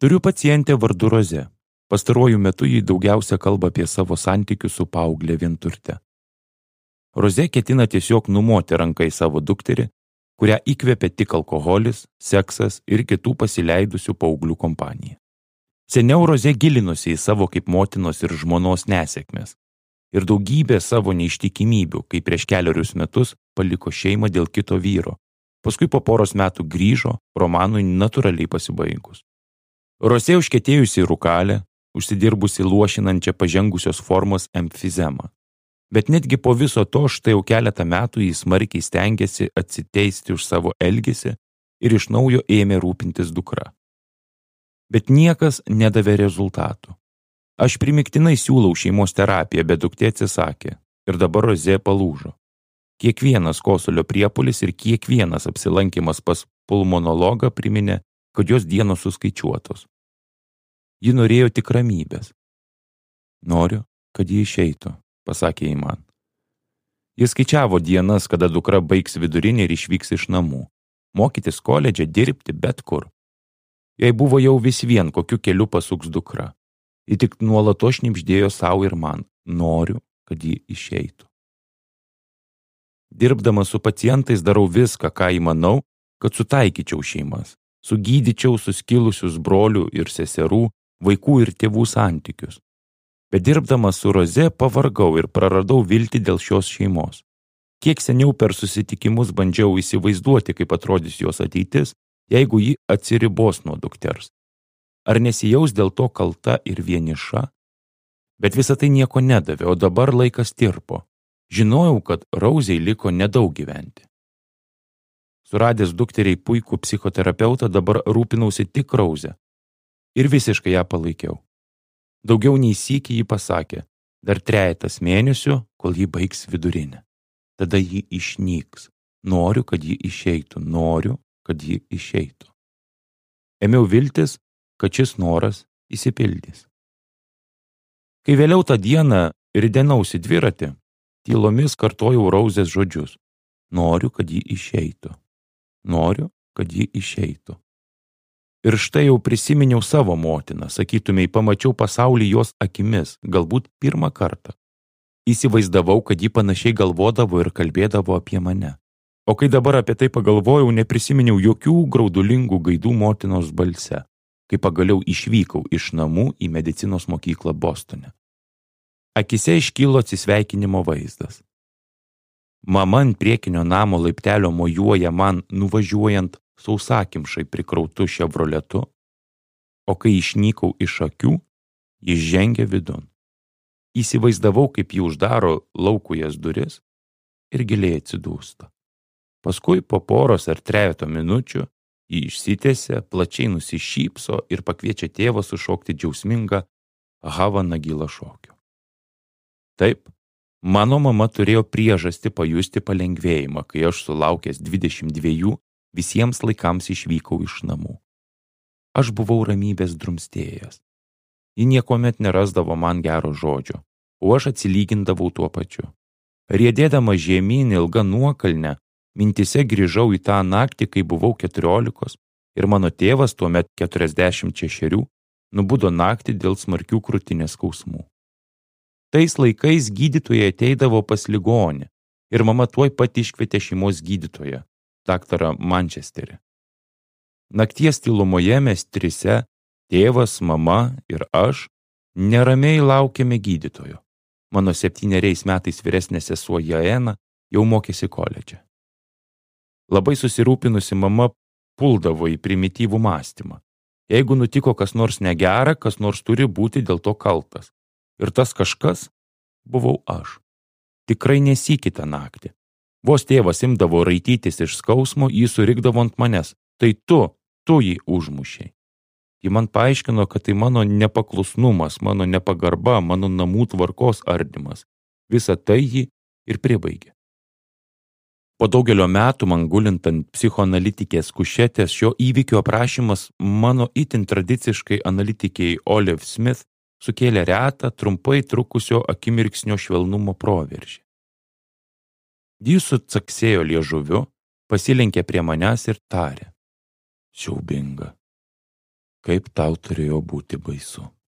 Turiu pacientę vardu Rozė. Pastaruoju metu ji daugiausia kalba apie savo santykius su paauglė vienturte. Rozė ketina tiesiog numoti ranką į savo dukterį, kurią įkvėpė tik alkoholis, seksas ir kitų pasileidusių paauglių kompanija. Seniau Rozė gilinosi į savo kaip motinos ir žmonos nesėkmes ir daugybę savo neištikimybių, kai prieš 4 metus paliko šeimą dėl kito vyro. Paskui po poros metų grįžo, romanui natūraliai pasibaigus. Rozė užkietėjusi rūkalę, užsidirbusi luošinančią pažengusios formos emfizemą. Bet netgi po viso to štai jau keletą metų jis smarkiai stengiasi atsiteisti už savo elgesį ir iš naujo ėmė rūpintis dukra. Bet niekas nedavė rezultatų. Aš primiktinai siūlau šeimos terapiją, bet duktė atsisakė ir dabar Rozė palūžo. Kiekvienas kosulio priepuolis ir kiekvienas apsilankimas pas pulmonologą priminė, kad jos dienos suskaičiuotos. Ji norėjo tik ramybės. Noriu, kad ji išeitų, pasakė ji man. Jis skaičiavo dienas, kada dukra baigs vidurinį ir išvyks iš namų. Mokytis koledže, dirbti bet kur. Jai buvo jau vis vien, kokiu keliu pasuks dukra. Ji tik nuolatos šnibždėjo savo ir man. Noriu, kad ji išeitų. Dirbdamas su pacientais darau viską, ką įmanau, kad sutaikyčiau šeimas. Sugydyčiau suskilusius brolių ir seserų, vaikų ir tėvų santykius. Bet dirbdamas su Rozė pavargau ir praradau viltį dėl šios šeimos. Kiek seniau per susitikimus bandžiau įsivaizduoti, kaip atrodys jos ateitis, jeigu ji atsiribos nuo dukters. Ar nesijaus dėl to kalta ir vieniša? Bet visa tai nieko nedavė, o dabar laikas tirpo. Žinojau, kad Rozei liko nedaug gyventi. Suradęs dukteriai puikų psichoterapeutą, dabar rūpinausi tik Rozę. Ir visiškai ją palaikiau. Daugiau nei sykį ji pasakė, dar 3 mėnesių, kol ji baigs vidurinę. Tada ji išnyks. Noriu, kad ji išeitų. Noriu, kad ji išeitų. Ėmiau viltis, kad šis noras išsipildys. Kai vėliau tą dieną ridenausi dviratį, tylomis kartojau Rozės žodžius. Noriu, kad ji išeitų. Noriu, kad ji išeitų. Ir štai jau prisiminiau savo motiną, sakytumei, pamačiau pasaulį jos akimis, galbūt pirmą kartą. Įsivaizdavau, kad ji panašiai galvodavo ir kalbėdavo apie mane. O kai dabar apie tai pagalvojau, neprisiminiau jokių graudulingų gaidų motinos balse, kai pagaliau išvykau iš namų į medicinos mokyklą Bostone. Akise iškilo atsisveikinimo vaizdas. Mama ant priekinio namo laiptelio mojuoja man nuvažiuojant sausakimšai prikrautu ševroletu, o kai išnykau iš akių, jis žengia vidun. Įsivaizdavau, kaip ji uždaro laukujas duris ir giliai atsidūsta. Paskui po poros ar 3 minučių ji išsitiesia, plačiai nusišypso ir pakviečia tėvą sušokti džiausmingą Hava Nagila šokių. Taip, mano mama turėjo priežastį pajusti palengvėjimą, kai aš sulaukęs 22 visiems laikams išvykau iš namų. Aš buvau ramybės drumstėjas. Ji niekuomet nerasdavo man gero žodžio, o aš atsilygindavau tuo pačiu. Riedėdama žemyn ilga nuokalne, mintise grįžau į tą naktį, kai buvau 14 ir mano tėvas tuomet 46 nubudo naktį dėl smarkių krūtinės skausmų. Tais laikais gydytojai ateidavo pas ligonį ir mama tuoj pat iškvietė šeimos gydytoją, daktarą Manchesterį. Nakties tylumoje mes 3, tėvas, mama ir aš, neramiai laukėme gydytojo. Mano 7 metais vyresnė sesuo Jaena jau mokėsi koledže. Labai susirūpinusi mama puldavo į primityvų mąstymą. Jeigu nutiko kas nors negera, kas nors turi būti dėl to kaltas. Ir tas kažkas buvau aš. Tikrai nesykį tą naktį. Vos tėvas imdavo raitytis iš skausmo, jį surikdavo ant manęs. Tai tu jį užmušei. Ji man paaiškino, kad tai mano nepaklusnumas, mano nepagarba, mano namų tvarkos ardymas. Visa tai jį ir pribaigė. Po daugelio metų man gulint ant psichoanalitikės kušetės šio įvykio aprašymas mano itin tradiciškai analitikei Olive Smith sukėlė retą, trumpai trukusio akimirksnio švelnumo proveržį. Ji sucaksėjo liežuviu, pasilenkė prie manęs ir tarė. Siaubinga. kaip tau turėjo būti baisu.